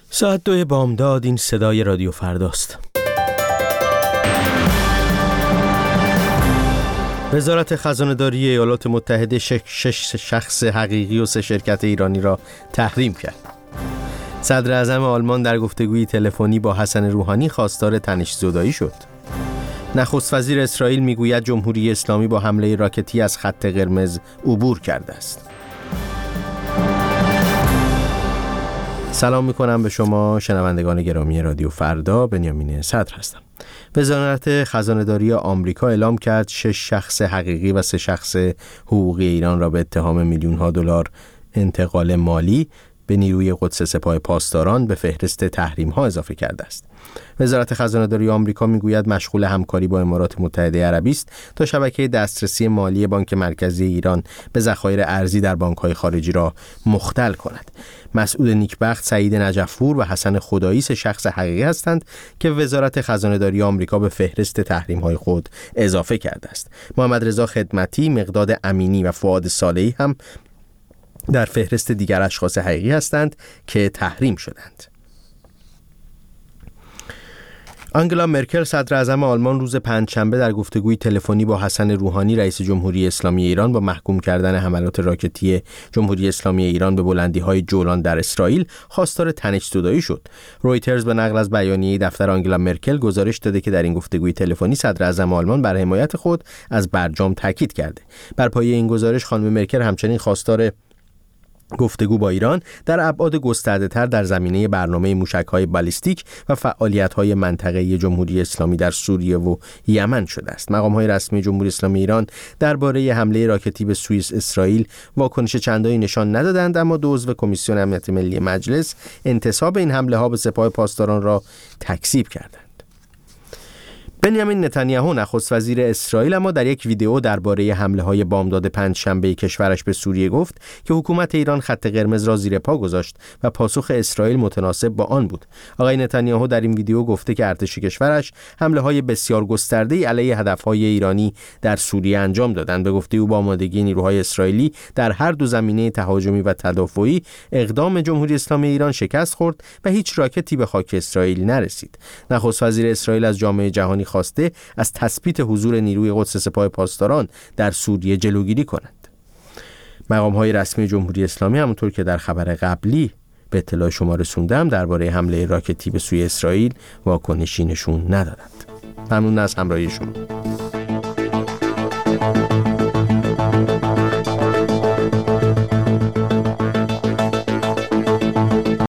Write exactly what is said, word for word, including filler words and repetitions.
ساعت دو بامداد. این صدای رادیو فرداست. وزارت خزانه‌داری ایالات متحده شش شخص حقیقی و سه شرکت ایرانی را تحریم کرد. صدر اعظم آلمان در گفتگوی تلفنی با حسن روحانی خواستار تنش‌زدایی شد. نخست وزیر اسرائیل میگوید جمهوری اسلامی با حمله راکتی از خط قرمز عبور کرده است. سلام میکنم به شما شنوندگان گرامی رادیو فردا. بنیامین صدر هستم. وزارت خزانه‌داری آمریکا اعلام کرد شش شخص حقیقی و سه شخص حقوقی ایران را به اتهام میلیون‌ها دلار انتقال مالی به نیروی قدس سپاه پاسداران به فهرست تحریم‌ها اضافه کرده است. وزارت خزانه‌داری آمریکا میگوید مشغول همکاری با امارات متحده عربی است تا شبکه دسترسی مالی بانک مرکزی ایران به ذخایر ارزی در بانک‌های خارجی را مختل کند. مسعود نیکبخت، سعید نجف‌پور و حسن خدایی سه شخص حقیقی هستند که وزارت خزانه‌داری آمریکا به فهرست تحریم‌های خود اضافه کرده است. محمد رضا خدمتی، مقداد امینی و فؤاد صالحی هم در فهرست دیگر اشخاص حقیقی هستند که تحریم شدند. آنگلا مرکل صدر اعظم آلمان روز پنجشنبه در گفتگوی تلفنی با حسن روحانی رئیس جمهوری اسلامی ایران با محکوم کردن حملات راکتی جمهوری اسلامی ایران به بلندی‌های جولان در اسرائیل خواستار تنش‌زدایی شد. رویترز به نقل از بیانیه دفتر آنگلا مرکل گزارش داده که در این گفتگوی تلفنی صدر اعظم آلمان بر حمایت خود از برجام تاکید کرده. بر پایه این گزارش خانم مرکل همچنین خواستار گفتگو با ایران در ابعاد گسترده‌تر در زمینه برنامه موشک‌های بالیستیک و فعالیت‌های منطقه‌ای جمهوری اسلامی در سوریه و یمن شده است. مقام‌های رسمی جمهوری اسلامی ایران درباره حمله راکتی به سوئیس اسرائیل واکنش چندانی نشان ندادند، اما دو عضو کمیسیون امنیت ملی مجلس انتساب این حمله‌ها به سپاه پاسداران را تکذیب کردند. بنیامین نتانیاهو نخست وزیر اسرائیل اما در یک ویدئو درباره حمله‌های بامداد پنجشنبه کشورش به سوریه گفت که حکومت ایران خط قرمز را زیر پا گذاشت و پاسخ اسرائیل متناسب با آن بود. آقای نتانیاهو در این ویدئو گفته که ارتش کشورش حمله‌های بسیار گسترده‌ای علیه هدف‌های ایرانی در سوریه انجام دادند. به گفته او با آمادگی نیروهای اسرائیلی در هر دو زمینه تهاجمی و تدافعی اقدام جمهوری اسلامی ایران شکست خورد و هیچ راکتی به خاک اسرائیل نرسید. نخست وزیر اسرائیل از جامعه جهانی خواسته از تثبیت حضور نیروی قدس سپاه پاسداران در سوریه جلوگیری کنند. مقام‌های رسمی جمهوری اسلامی همونطور که در خبر قبلی به اطلاع شما رسوندم درباره حمله راکتی به سوی اسرائیل واکنشی نشون ندادند. ممنون از همراهی شما.